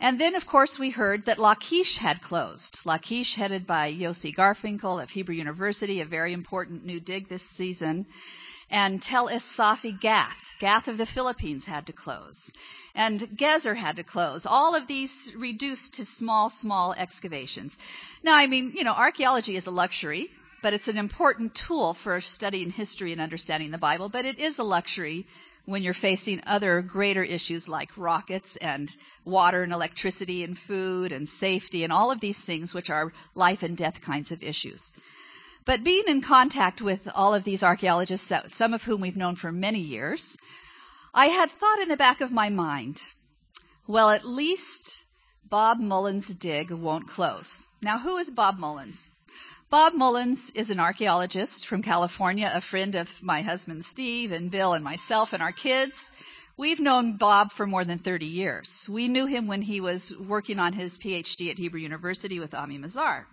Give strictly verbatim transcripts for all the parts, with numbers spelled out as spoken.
And then, of course, we heard that Lachish had closed. Lachish, headed by Yossi Garfinkel of Hebrew University, a very important new dig this season. And Tel Es-Safi Gath, Gath of the Philippines, had to close. And Gezer had to close. All of these reduced to small, small excavations. Now, I mean, you know, archaeology is a luxury, but it's an important tool for studying history and understanding the Bible. But it is a luxury when you're facing other greater issues like rockets and water and electricity and food and safety and all of these things which are life and death kinds of issues. But being in contact with all of these archaeologists, some of whom we've known for many years, I had thought in the back of my mind, well, at least Bob Mullins' dig won't close. Now, who is Bob Mullins? Bob Mullins is an archaeologist from California, a friend of my husband Steve and Bill and myself and our kids. We've known Bob for more than thirty years. We knew him when he was working on his P H D at Hebrew University with Ami Mazar.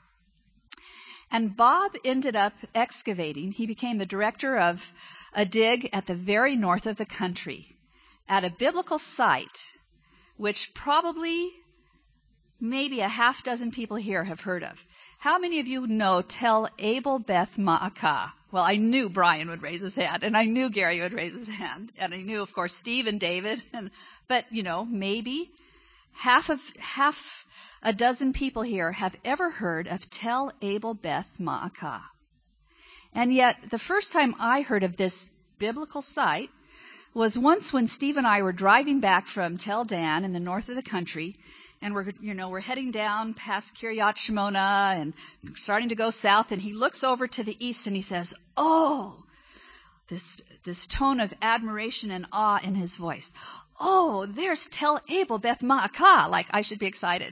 And Bob ended up excavating. He became the director of a dig at the very north of the country at a biblical site, which probably maybe a half dozen people here have heard of. How many of you know Tel Abel Beth Ma'akah? Well, I knew Brian would raise his hand, and I knew Gary would raise his hand, and I knew, of course, Steve and David. And, but, you know, maybe half of half a dozen people here have ever heard of Tel Abel Beth Ma'akah. And yet, the first time I heard of this biblical site was once when Steve and I were driving back from Tel Dan in the north of the country, and we're, you know, we're heading down past Kiryat Shmona and starting to go south, and he looks over to the east and he says, "Oh," this this tone of admiration and awe in his voice. "Oh, there's Tel Abel Beth Ma'akah." Like I should be excited.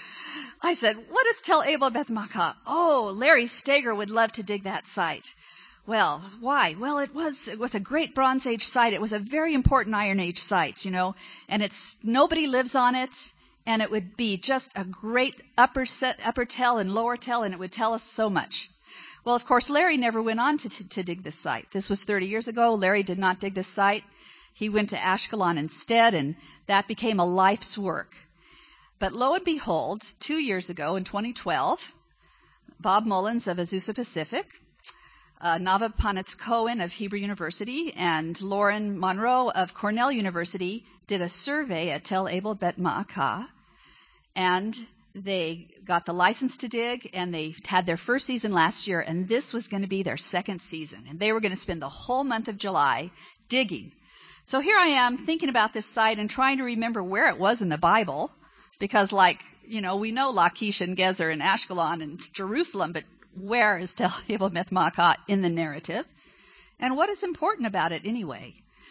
I said, "What is Tel Abel Beth Ma'akah?" "Oh, Larry Steger would love to dig that site." "Well, why?" "Well, it was it was a great Bronze Age site. It was a very important Iron Age site, you know, and it's nobody lives on it, and it would be just a great upper set, upper tell and lower tell, and it would tell us so much." Well, of course, Larry never went on to, to, to dig this site. This was thirty years ago. Larry did not dig this site. He went to Ashkelon instead, and that became a life's work. But lo and behold, two years ago in twenty twelve, Bob Mullins of Azusa Pacific, uh, Nava Panitz Cohen of Hebrew University, and Lauren Monroe of Cornell University did a survey at Tel Abel Bet Ma'akah, and they got the license to dig, and they had their first season last year, and this was going to be their second season. And they were going to spend the whole month of July digging. So here I am thinking about this site and trying to remember where it was in the Bible, because, like, you know, we know Lachish and Gezer and Ashkelon and Jerusalem, but where is Tel Abel Beth Ma'akah in the narrative? And what is important about it anyway?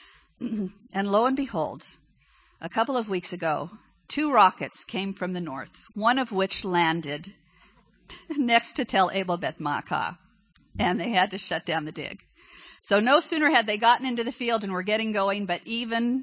And lo and behold, a couple of weeks ago, two rockets came from the north, one of which landed next to Tel Abel Beth Ma'akah, and they had to shut down the dig. So no sooner had they gotten into the field and were getting going, but even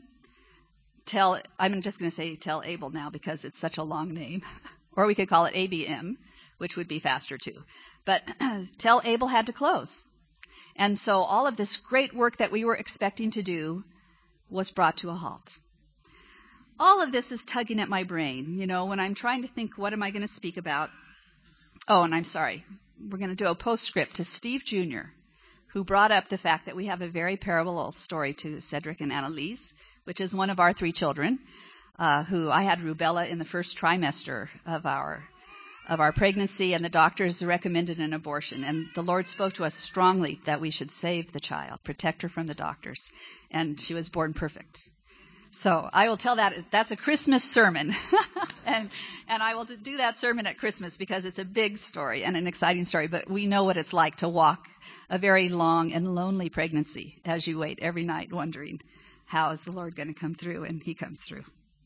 Tel, I'm just going to say Tel Abel now because it's such a long name, or we could call it A B M, which would be faster too. But Tel Abel had to close. And so all of this great work that we were expecting to do was brought to a halt. All of this is tugging at my brain, you know, when I'm trying to think, what am I going to speak about? Oh, and I'm sorry. We're going to do a postscript to Steve Junior, who brought up the fact that we have a very parallel story to Cedric and Annalise, which is one of our three children, uh, who I had rubella in the first trimester of our of our pregnancy, and the doctors recommended an abortion. And the Lord spoke to us strongly that we should save the child, protect her from the doctors. And she was born perfect. So I will tell that, that's a Christmas sermon. and and I will do that sermon at Christmas because it's a big story and an exciting story. But we know what it's like to walk a very long and lonely pregnancy as you wait every night wondering, how is the Lord going to come through? And he comes through.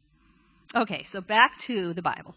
Okay, so back to the Bible.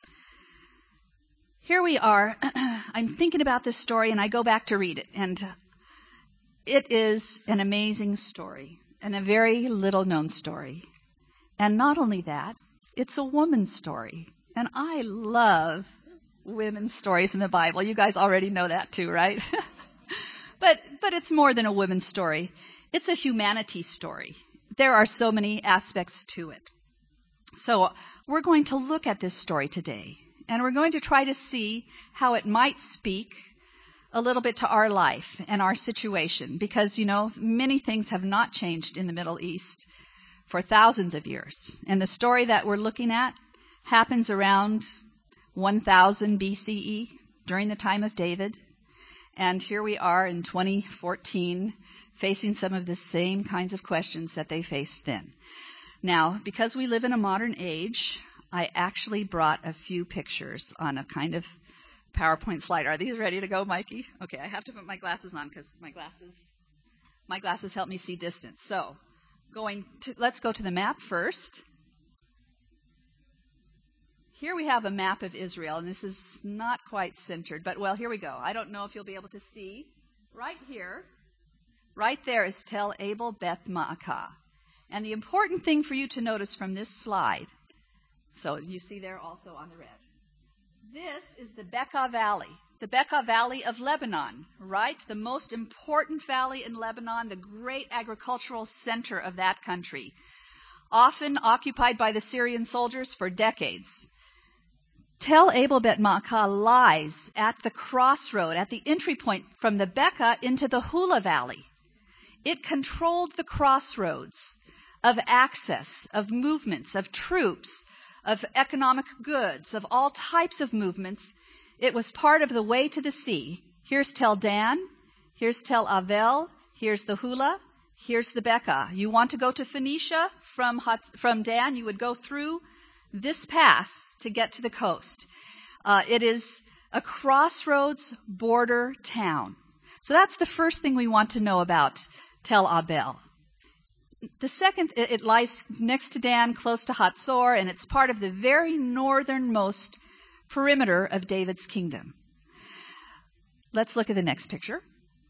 Here we are. I'm thinking about this story, and I go back to read it. And it is an amazing story and a very little-known story. And not only that, it's a woman's story. And I love women's stories in the Bible. You guys already know that too, right? but but it's more than a women's story. It's a humanity story. There are so many aspects to it. So we're going to look at this story today, and we're going to try to see how it might speak a little bit to our life and our situation, because, you know, many things have not changed in the Middle East for thousands of years. And the story that we're looking at happens around one thousand B C E, during the time of David. And here we are in twenty fourteen, facing some of the same kinds of questions that they faced then. Now, because we live in a modern age, I actually brought a few pictures on a kind of PowerPoint slide. Are these ready to go, Mikey? Okay, I have to put my glasses on because my glasses my glasses help me see distance. So, going to, let's go to the map first. Here we have a map of Israel, and this is not quite centered, but well, here we go. I don't know if you'll be able to see. Right here, right there is Tel Abel Beth Ma'akah. And the important thing for you to notice from this slide, so you see there also on the red, this is the Bekaa Valley, the Bekaa Valley of Lebanon, right? The most important valley in Lebanon, the great agricultural center of that country, often occupied by the Syrian soldiers for decades. Tel Abel Bet Ma'akah lies at the crossroad, at the entry point from the Bekaa into the Hula Valley. It controlled the crossroads of access, of movements, of troops, of economic goods, of all types of movements. It was part of the way to the sea. Here's Tel Dan, here's Tel Avel, here's the Hula, here's the Bekaa. You want to go to Phoenicia from, from Dan, you would go through this pass to get to the coast. Uh, it is a crossroads border town. So that's the first thing we want to know about Tel Abel. The second, it, it lies next to Dan, close to Hatzor, and it's part of the very northernmost perimeter of David's kingdom. Let's look at the next picture.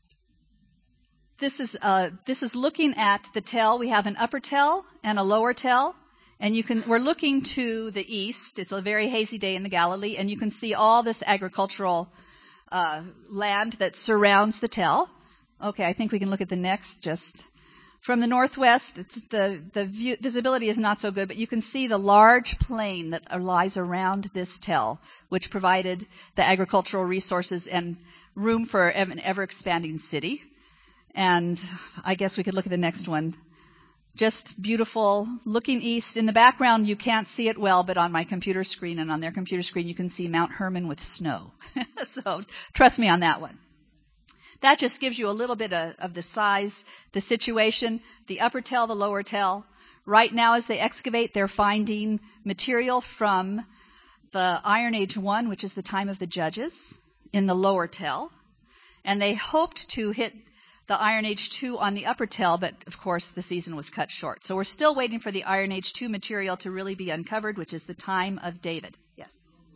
This is uh, this is looking at the Tel. We have an upper Tel and a lower Tel. And you can, we're looking to the east. It's a very hazy day in the Galilee, and you can see all this agricultural uh, land that surrounds the Tel. Okay, I think we can look at the next. Just from the northwest, it's the the view, visibility is not so good, but you can see the large plain that lies around this Tel, which provided the agricultural resources and room for an ever-expanding city. And I guess we could look at the next one. Just beautiful, looking east. In the background, you can't see it well, but on my computer screen and on their computer screen, you can see Mount Hermon with snow. So trust me on that one. That just gives you a little bit of, of the size, the situation, the upper Tel, the lower Tel. Right now, as they excavate, they're finding material from the Iron Age one, which is the time of the Judges, in the lower Tel. And they hoped to hit the Iron Age two on the upper Tel, but of course the season was cut short. So we're still waiting for the Iron Age two material to really be uncovered, which is the time of David. Yes.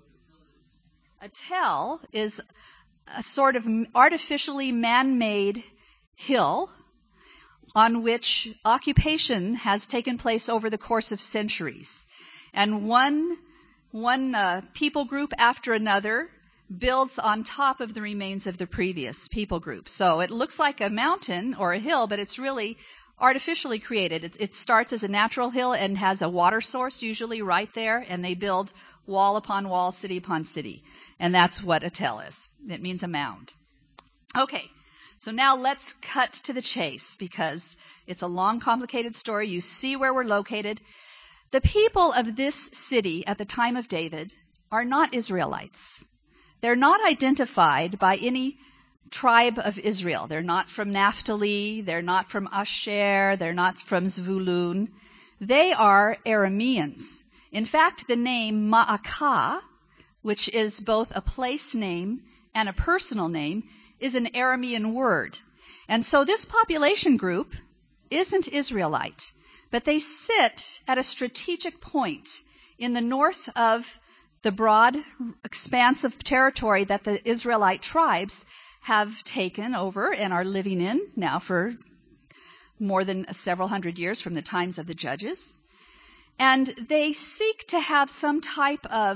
A Tel is a sort of artificially man-made hill on which occupation has taken place over the course of centuries. And one, one uh, people group after another builds on top of the remains of the previous people group. So it looks like a mountain or a hill, but it's really artificially created. It, it starts as a natural hill and has a water source usually right there, and they build wall upon wall, city upon city. And that's what a Tel is. It means a mound. Okay, so now let's cut to the chase because it's a long, complicated story. You see where we're located. The people of this city at the time of David are not Israelites. They're not identified by any tribe of Israel. They're not from Naphtali. They're not from Asher. They're not from Zvulun. They are Arameans. In fact, the name Ma'akah, which is both a place name and a personal name, is an Aramean word. And so this population group isn't Israelite, but they sit at a strategic point in the north of the broad expanse of territory that the Israelite tribes have taken over and are living in now for more than several hundred years from the times of the Judges. And they seek to have some type of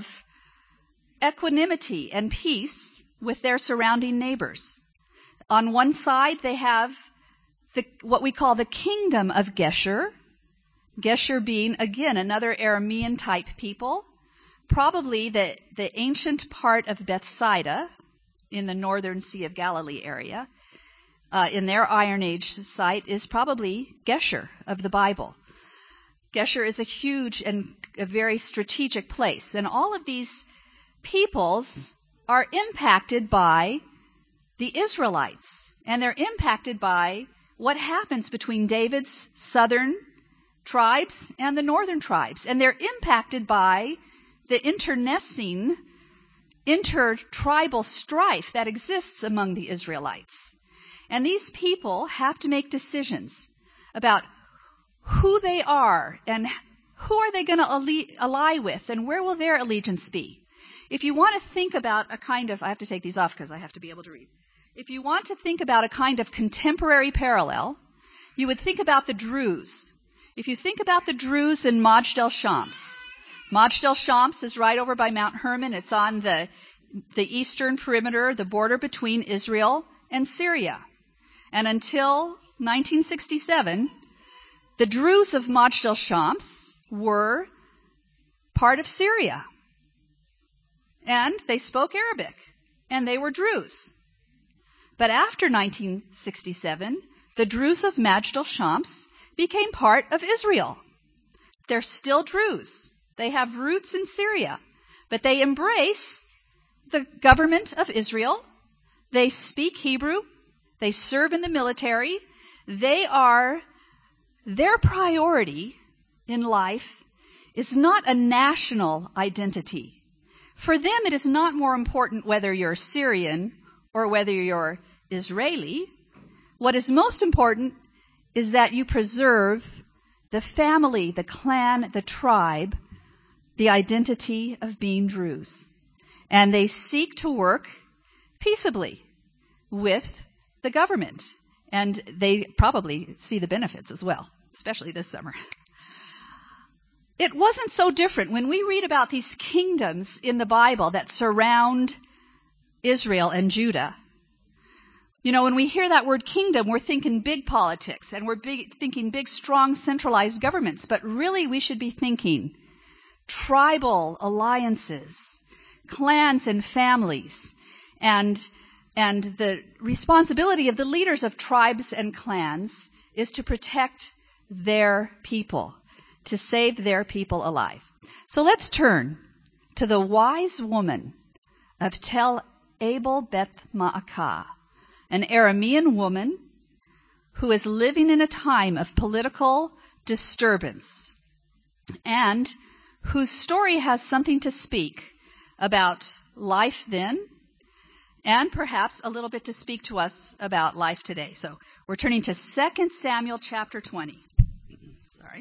equanimity and peace with their surrounding neighbors. On one side, they have the, what we call the kingdom of Geshur, Geshur being, again, another Aramean-type people, probably the, the ancient part of Bethsaida in the northern Sea of Galilee area. Uh, in their Iron Age site is probably Geshur of the Bible. Geshur is a huge and a very strategic place. And all of these peoples are impacted by the Israelites. And they're impacted by what happens between David's southern tribes and the northern tribes. And they're impacted by the internecine, intertribal strife that exists among the Israelites. And these people have to make decisions about who they are and who are they going to ally with and where will their allegiance be. If you want to think about a kind of, I have to take these off because I have to be able to read. If you want to think about a kind of contemporary parallel, you would think about the Druze. If you think about the Druze in Majdal Shams, Majdal Shams is right over by Mount Hermon. It's on the, the eastern perimeter, the border between Israel and Syria. And until nineteen sixty-seven, the Druze of Majdal Shams were part of Syria. And they spoke Arabic. And they were Druze. But after nineteen sixty-seven, the Druze of Majdal Shams became part of Israel. They're still Druze. They have roots in Syria. But they embrace the government of Israel. They speak Hebrew. They serve in the military. They are, their priority in life is not a national identity. For them, it is not more important whether you're Syrian or whether you're Israeli. What is most important is that you preserve the family, the clan, the tribe, the identity of being Druze. And they seek to work peaceably with the government. And they probably see the benefits as well, especially this summer. It wasn't so different. When we read about these kingdoms in the Bible that surround Israel and Judah, you know, when we hear that word kingdom, we're thinking big politics and we're big, thinking big, strong, centralized governments. But really, we should be thinking tribal alliances, clans and families, and and the responsibility of the leaders of tribes and clans is to protect their people, to save their people alive. So let's turn to the wise woman of Tel Abel Beth Maacah, an Aramean woman who is living in a time of political disturbance and whose story has something to speak about life then and perhaps a little bit to speak to us about life today. So we're turning to Second Samuel chapter twenty. Sorry.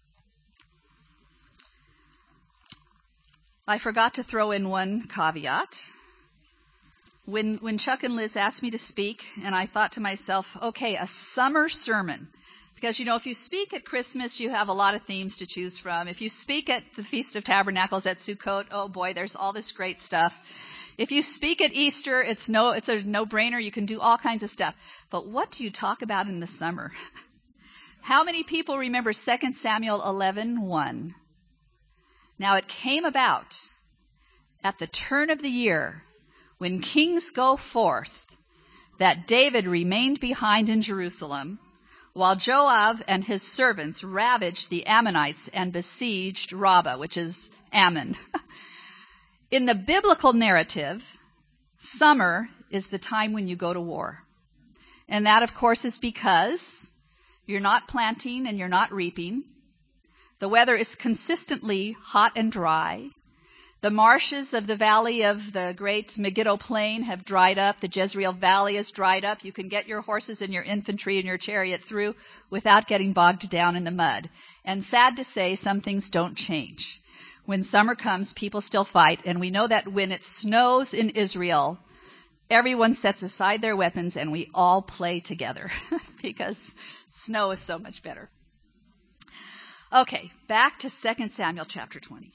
I forgot to throw in one caveat. When when Chuck and Liz asked me to speak, and I thought to myself, okay, a summer sermon. Because, you know, if you speak at Christmas, you have a lot of themes to choose from. If you speak at the Feast of Tabernacles at Sukkot, oh boy, there's all this great stuff. If you speak at Easter, it's no it's a no-brainer. You can do all kinds of stuff. But what do you talk about in the summer? How many people remember Second Samuel eleven one? Now, it came about at the turn of the year when kings go forth that David remained behind in Jerusalem while Joab and his servants ravaged the Ammonites and besieged Rabbah, which is Ammon. In the biblical narrative, summer is the time when you go to war. And that, of course, is because you're not planting and you're not reaping. The weather is consistently hot and dry. The marshes of the valley of the great Megiddo Plain have dried up. The Jezreel Valley is dried up. You can get your horses and your infantry and your chariot through without getting bogged down in the mud. And sad to say, some things don't change. When summer comes, people still fight. And we know that when it snows in Israel, everyone sets aside their weapons and we all play together because snow is so much better. Okay, back to Second Samuel chapter twenty.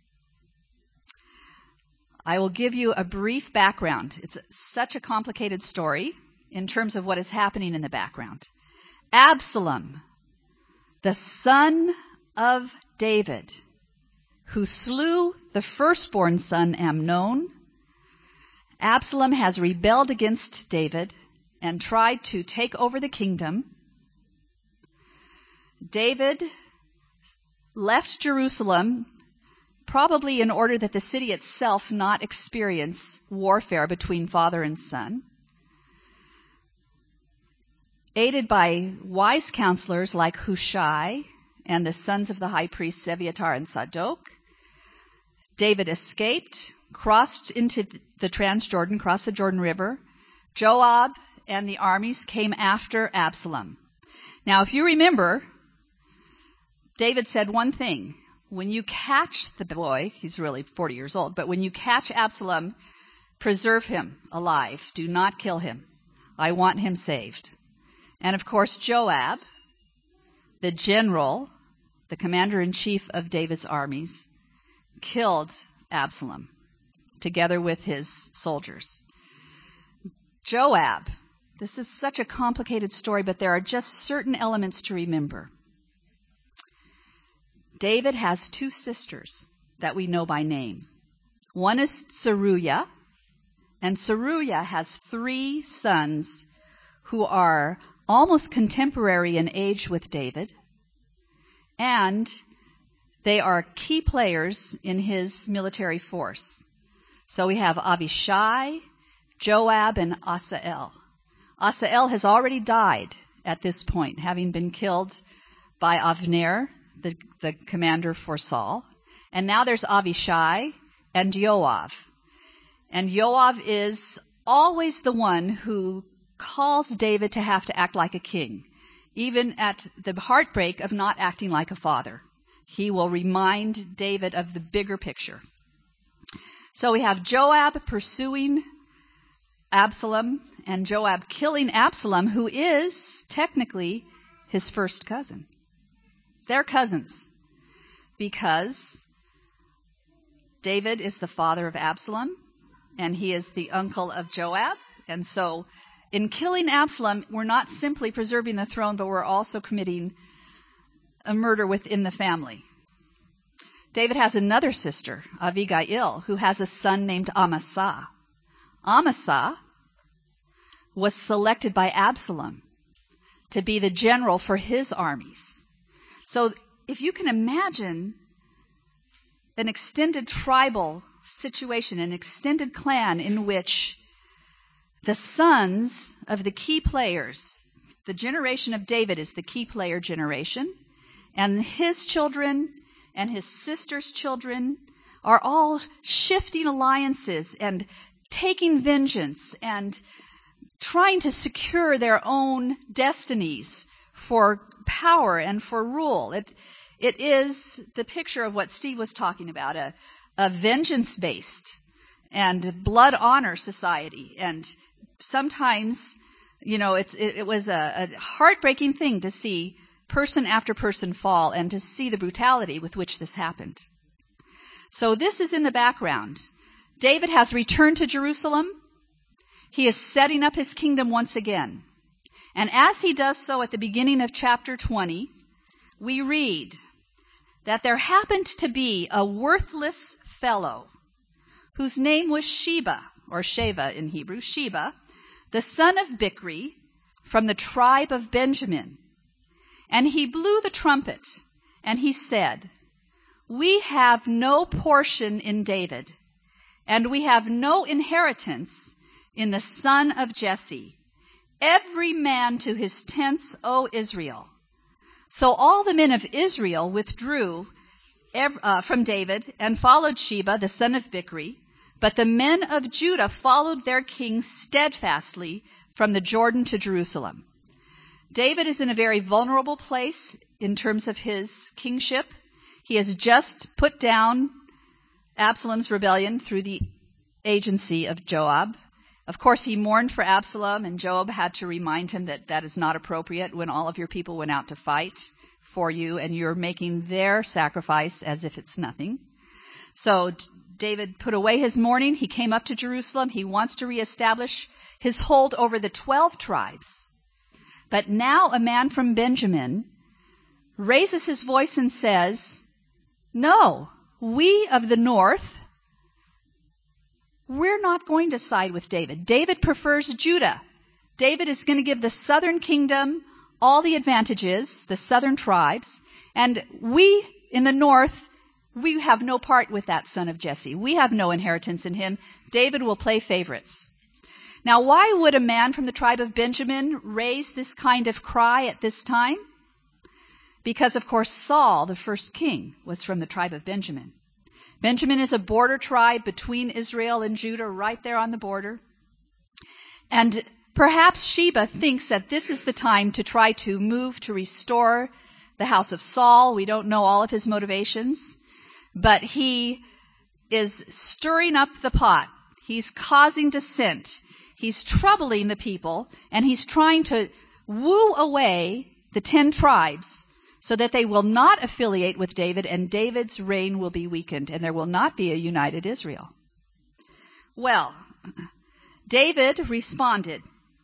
I will give you a brief background. It's such a complicated story in terms of what is happening in the background. Absalom, the son of David, who slew the firstborn son Amnon. Absalom has rebelled against David and tried to take over the kingdom. David left Jerusalem probably in order that the city itself not experience warfare between father and son. Aided by wise counselors like Hushai and the sons of the high priests Abiathar and Zadok, David escaped, crossed into the Transjordan, crossed the Jordan River. Joab and the armies came after Absalom. Now, if you remember, David said one thing. When you catch the boy, he's really forty years old, but when you catch Absalom, preserve him alive. Do not kill him. I want him saved. And of course, Joab, the general, the commander-in-chief of David's armies, killed Absalom together with his soldiers. Joab, this is such a complicated story, but there are just certain elements to remember. David has two sisters that we know by name. One is Zeruiah, and Zeruiah has three sons who are almost contemporary in age with David, and they are key players in his military force. So we have Abishai, Joab, and Asahel. Asahel has already died at this point, having been killed by Avner, the, the commander for Saul. And now there's Abishai and Joab. And Joab is always the one who calls David to have to act like a king, even at the heartbreak of not acting like a father. He will remind David of the bigger picture. So we have Joab pursuing Absalom and Joab killing Absalom, who is technically his first cousin. They're cousins because David is the father of Absalom and he is the uncle of Joab. And so in killing Absalom, we're not simply preserving the throne, but we're also committing a murder within the family. David has another sister, Abigail, who has a son named Amasa. Amasa was selected by Absalom to be the general for his armies. So if you can imagine an extended tribal situation, an extended clan in which the sons of the key players, the generation of David is the key player generation, and his children and his sister's children are all shifting alliances and taking vengeance and trying to secure their own destinies for power and for rule. It, it is the picture of what Steve was talking about, a, a vengeance-based and blood honor society. And sometimes, you know, it's, it, it was a, a heartbreaking thing to see person after person fall and to see the brutality with which this happened. So this is in the background. David has returned to Jerusalem. He is setting up his kingdom once again. And as he does so at the beginning of chapter twenty, we read that there happened to be a worthless fellow whose name was Sheba, or Sheva in Hebrew, Sheba, the son of Bichri, from the tribe of Benjamin. And he blew the trumpet, and he said, "We have no portion in David, and we have no inheritance in the son of Jesse. Every man to his tents, O Israel." So all the men of Israel withdrew uh, from David and followed Sheba, the son of Bichri, but the men of Judah followed their king steadfastly from the Jordan to Jerusalem. David is in a very vulnerable place in terms of his kingship. He has just put down Absalom's rebellion through the agency of Joab. Of course, he mourned for Absalom, and Joab had to remind him that that is not appropriate when all of your people went out to fight for you, and you're making their sacrifice as if it's nothing. So David put away his mourning. He came up to Jerusalem. He wants to reestablish his hold over the twelve tribes. But now a man from Benjamin raises his voice and says, no, we of the north, we're not going to side with David. David prefers Judah. David is going to give the southern kingdom all the advantages, the southern tribes, and we in the north, we have no part with that son of Jesse. We have no inheritance in him. David will play favorites. Now, why would a man from the tribe of Benjamin raise this kind of cry at this time? Because, of course, Saul, the first king, was from the tribe of Benjamin. Benjamin is a border tribe between Israel and Judah, right there on the border. And perhaps Sheba thinks that this is the time to try to move to restore the house of Saul. We don't know all of his motivations, but he is stirring up the pot. He's causing dissent. He's troubling the people, and he's trying to woo away the ten tribes so that they will not affiliate with David, and David's reign will be weakened, and there will not be a united Israel. Well, David responded.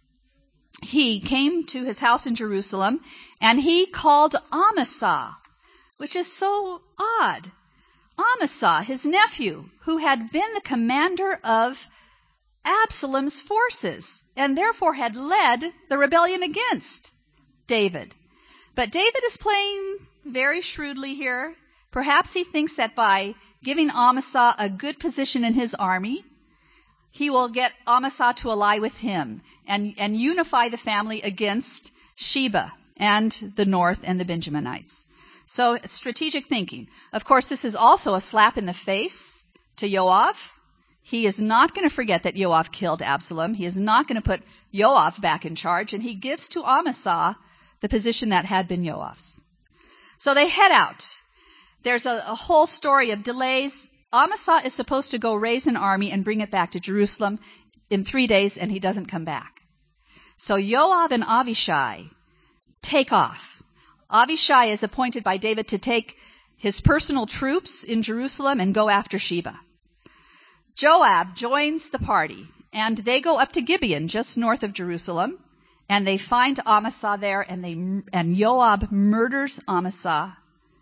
He came to his house in Jerusalem, and he called Amasa, which is so odd. Amasa, his nephew, who had been the commander of Absalom's forces, and therefore had led the rebellion against David. But David is playing very shrewdly here. Perhaps he thinks that by giving Amasa a good position in his army, he will get Amasa to ally with him and, and unify the family against Sheba and the north and the Benjaminites. So strategic thinking. Of course, this is also a slap in the face to Joab. He is not going to forget that Joab killed Absalom. He is not going to put Joab back in charge, and he gives to Amasa the position that had been Joab's. So they head out. There's a, a whole story of delays. Amasa is supposed to go raise an army and bring it back to Jerusalem in three days, and he doesn't come back. So Joab and Abishai take off. Abishai is appointed by David to take his personal troops in Jerusalem and go after Sheba. Joab joins the party, and they go up to Gibeon, just north of Jerusalem, and they find Amasa there, and they and Joab murders Amasa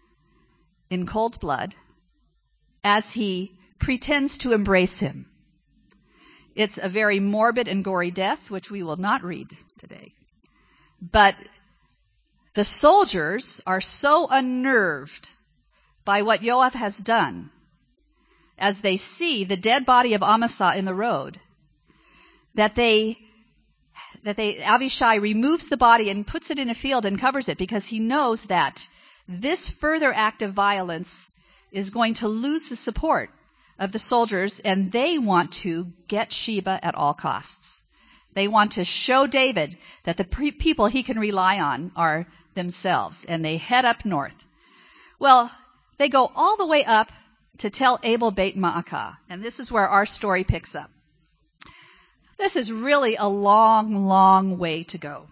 in cold blood as he pretends to embrace him. It's a very morbid and gory death, which we will not read today. But the soldiers are so unnerved by what Joab has done as they see the dead body of Amasa in the road that they that they Abishai removes the body and puts it in a field and covers it, because he knows that this further act of violence is going to lose the support of the soldiers, and they want to get Sheba at all costs. They want to show David that the pre- people he can rely on are themselves, and they head up north. Well, they go all the way up to Tel Abel Beit Ma'akah, and this is where our story picks up. This is really a long, long way to go.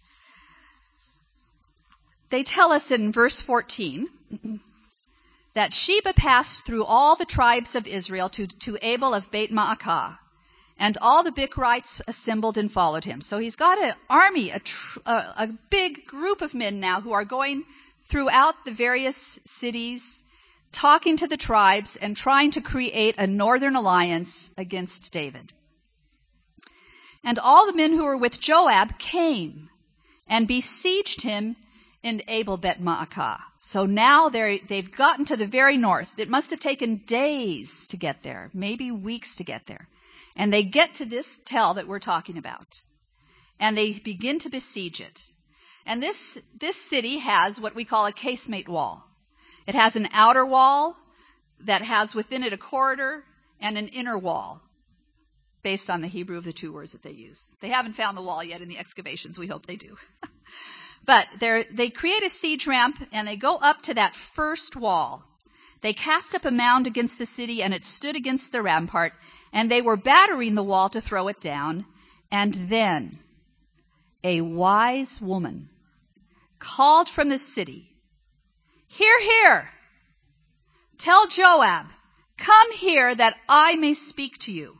They tell us in verse fourteen that Sheba passed through all the tribes of Israel to, to Abel of Beit Ma'akah, and all the Bichrites assembled and followed him. So he's got an army, a, tr- a, a big group of men now who are going throughout the various cities, talking to the tribes and trying to create a northern alliance against David. And all the men who were with Joab came and besieged him in Abel Bet Ma'akah. So now they're, they've gotten to the very north. It must have taken days to get there, maybe weeks to get there. And they get to this tell that we're talking about. And they begin to besiege it. And this, this city has what we call a casemate wall. It has an outer wall that has within it a corridor and an inner wall, based on the Hebrew of the two words that they use. They haven't found the wall yet in the excavations. We hope they do. But they create a siege ramp, and they go up to that first wall. They cast up a mound against the city, and it stood against the rampart, and they were battering the wall to throw it down. And then a wise woman called from the city, "Hear, hear! Tell Joab, come here that I may speak to you."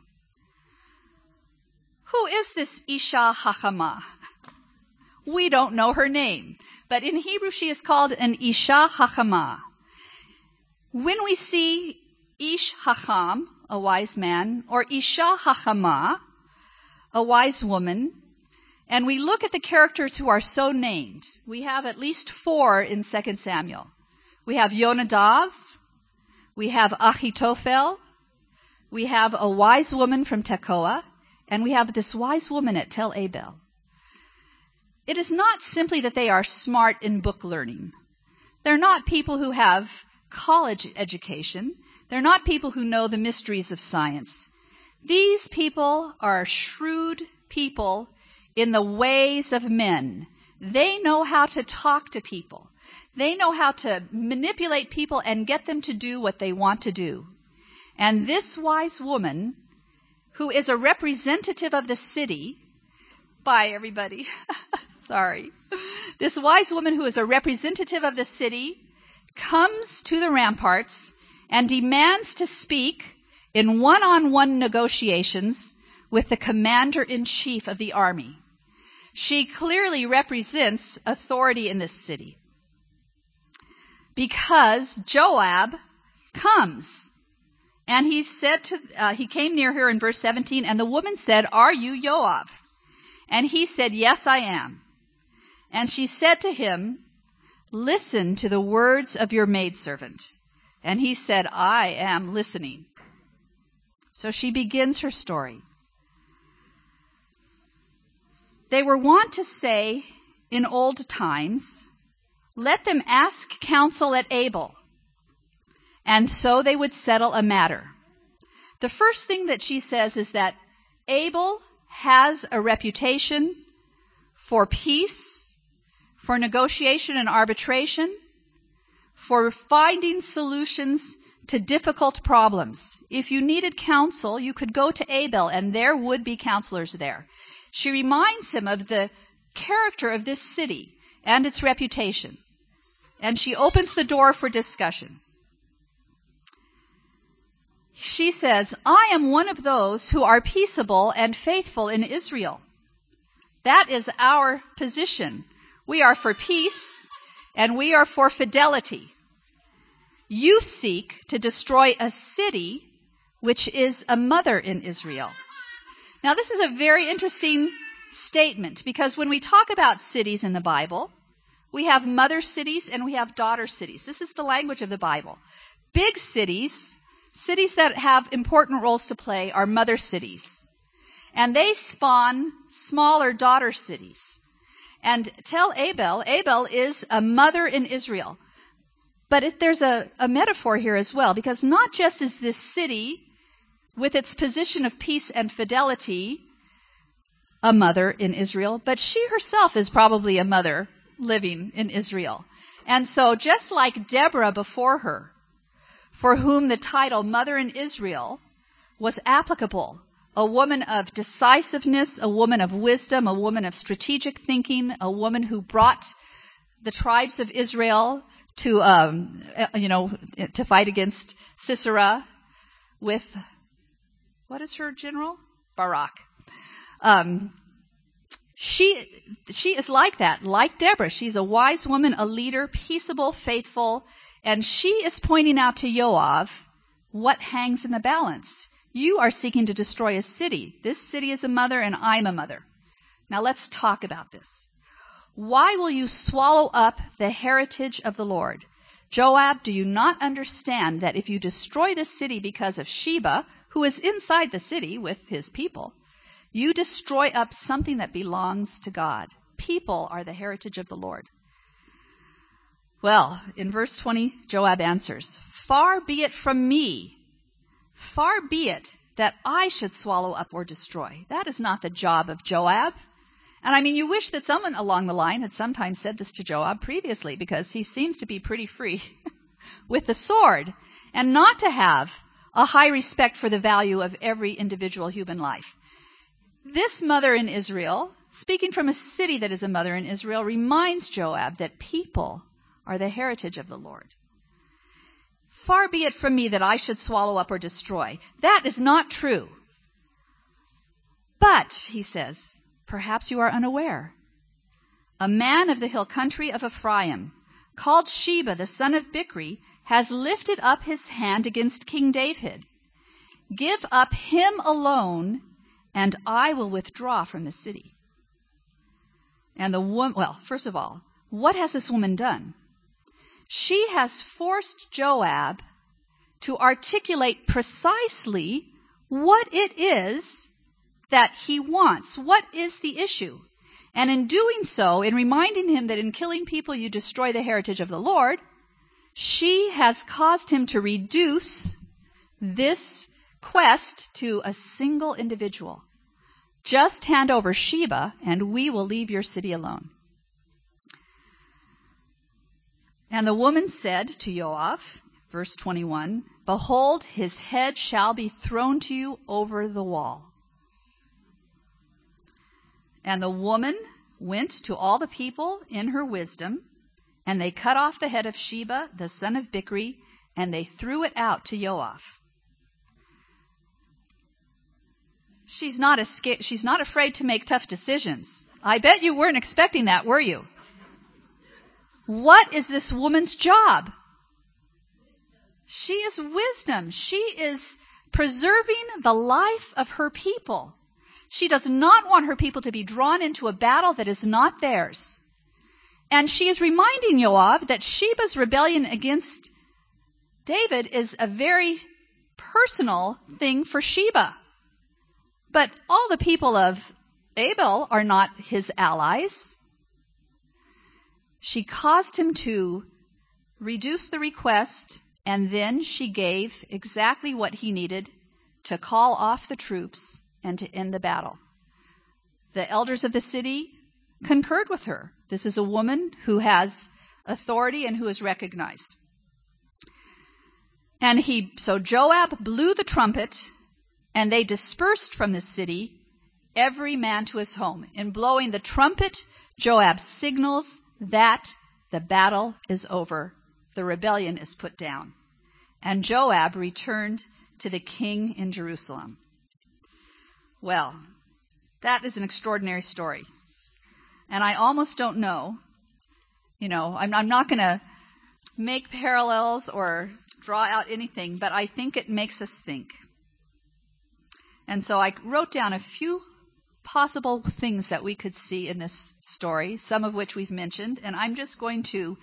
Who is this Isha Hachama? We don't know her name, But in Hebrew, she is called an Isha Hachama. When we see Ish Hacham, a wise man, or Isha Hachama, a wise woman, and we look at the characters who are so named, we have at least four in Second Samuel. We have Yonadav, we have Achitophel, we have a wise woman from Tekoa, and we have this wise woman at Tel Abel. It is not simply that they are smart in book learning. They're not people who have college education. They're not people who know the mysteries of science. These people are shrewd people in the ways of men. They know how to talk to people. They know how to manipulate people and get them to do what they want to do. And this wise woman, who is a representative of the city, bye everybody, sorry. This wise woman who is a representative of the city comes to the ramparts and demands to speak in one-on-one negotiations with the commander-in-chief of the army. She clearly represents authority in this city because Joab comes. And he said to, uh, he came near her in verse seventeen, and the woman said, "Are you Joab?" And he said, "Yes, I am." And she said to him, "Listen to the words of your maidservant." And he said, "I am listening." So she begins her story. They were wont to say in old times, "Let them ask counsel at Abel." And so they would settle a matter. The first thing that she says is that Abel has a reputation for peace, for negotiation and arbitration, for finding solutions to difficult problems. If you needed counsel, you could go to Abel, and there would be counselors there. She reminds him of the character of this city and its reputation. And she opens the door for discussion. She says, "I am one of those who are peaceable and faithful in Israel." That is our position. We are for peace and we are for fidelity. You seek to destroy a city which is a mother in Israel. Now, this is a very interesting statement because when we talk about cities in the Bible, we have mother cities and we have daughter cities. This is the language of the Bible. Big cities, cities that have important roles to play, are mother cities. And they spawn smaller daughter cities. And Tel Abel, Abel is a mother in Israel. But it, there's a, a metaphor here as well, because not just is this city, with its position of peace and fidelity, a mother in Israel, but she herself is probably a mother living in Israel. And so just like Deborah before her, for whom the title Mother in Israel was applicable, a woman of decisiveness, a woman of wisdom, a woman of strategic thinking, a woman who brought the tribes of Israel to, um, you know, to fight against Sisera with, what is her general? Barak. Um, she, she is like that, like Deborah. She's a wise woman, a leader, peaceable, faithful, and she is pointing out to Joab what hangs in the balance. You are seeking to destroy a city. This city is a mother and I'm a mother. Now let's talk about this. Why will you swallow up the heritage of the Lord? Joab, do you not understand that if you destroy this city because of Sheba, who is inside the city with his people, you destroy up something that belongs to God? People are the heritage of the Lord. Well, in verse twenty, Joab answers, "Far be it from me, far be it that I should swallow up or destroy." That is not the job of Joab. And I mean, you wish that someone along the line had sometimes said this to Joab previously, because he seems to be pretty free with the sword and not to have a high respect for the value of every individual human life. This mother in Israel, speaking from a city that is a mother in Israel, reminds Joab that people are the heritage of the Lord. Far be it from me that I should swallow up or destroy. That is not true. But, he says, perhaps you are unaware. a man of the hill country of Ephraim, called Sheba the son of Bichri, has lifted up his hand against King David. Give up him alone, and I will withdraw from the city. And the woman, well, first of all, what has this woman done? She has forced Joab to articulate precisely what it is that he wants. What is the issue? And in doing so, in reminding him that in killing people you destroy the heritage of the Lord, she has caused him to reduce this quest to a single individual. Just hand over Sheba, and we will leave your city alone. And the woman said to Joab, verse twenty-one, Behold, his head shall be thrown to you over the wall. And the woman went to all the people in her wisdom, and they cut off the head of Sheba, the son of Bichri, and they threw it out to Joab. She's not, esca- she's not afraid to make tough decisions. I bet you weren't expecting that, were you? What is this woman's job? She is wisdom. She is preserving the life of her people. She does not want her people to be drawn into a battle that is not theirs. And she is reminding Joab that Sheba's rebellion against David is a very personal thing for Sheba. But all the people of Abel are not his allies. She caused him to reduce the request, and then she gave exactly what he needed to call off the troops and to end the battle. The elders of the city concurred with her. This is a woman who has authority and who is recognized. And he, so Joab blew the trumpet, and they dispersed from the city, every man to his home. In blowing the trumpet, Joab signals that the battle is over. The rebellion is put down. And Joab returned to the king in Jerusalem. Well, that is an extraordinary story. And I almost don't know, you know, I'm, I'm not going to make parallels or draw out anything, but I think it makes us think. And so I wrote down a few possible things that we could see in this story, some of which we've mentioned, and I'm just going to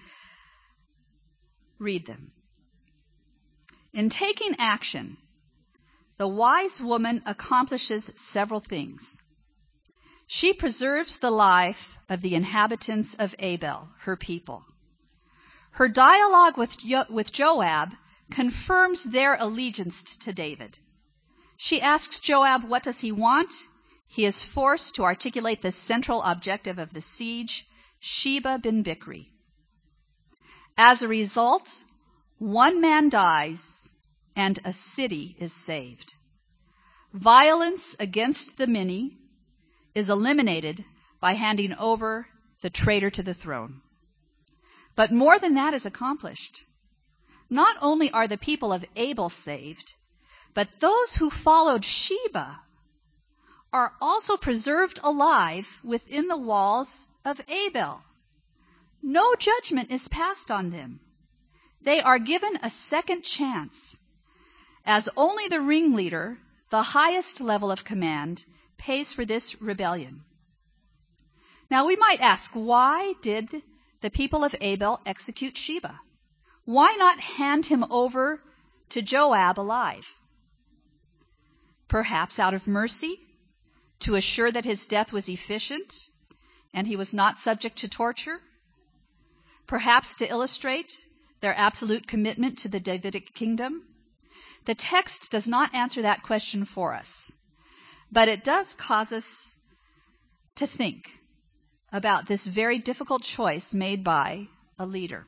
read them. In taking action, the wise woman accomplishes several things. She preserves the life of the inhabitants of Abel, her people. Her dialogue with, jo- with Joab confirms their allegiance to David. She asks Joab, what does he want? He is forced to articulate the central objective of the siege, Sheba ben Bichri. As a result, one man dies and a city is saved. Violence against the many is eliminated by handing over the traitor to the throne. But more than that is accomplished. Not only are the people of Abel saved, but those who followed Sheba are also preserved alive within the walls of Abel. No judgment is passed on them. They are given a second chance, as only the ringleader, the highest level of command, pays for this rebellion. Now we might ask, why did the people of Abel execute Sheba? Why not hand him over to Joab alive? Perhaps out of mercy, to assure that his death was efficient and he was not subject to torture? Perhaps to illustrate their absolute commitment to the Davidic kingdom? The text does not answer that question for us, but it does cause us to think about this very difficult choice made by a leader.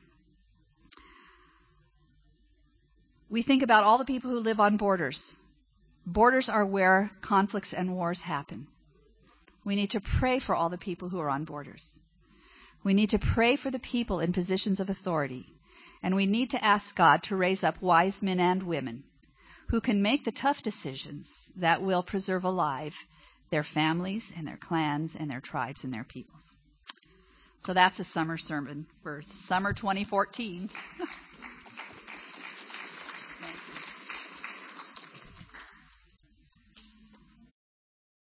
We think about all the people who live on borders. Borders are where conflicts and wars happen. We need to pray for all the people who are on borders. We need to pray for the people in positions of authority. And we need to ask God to raise up wise men and women who can make the tough decisions that will preserve alive their families and their clans and their tribes and their peoples. So that's a summer sermon for summer twenty fourteen.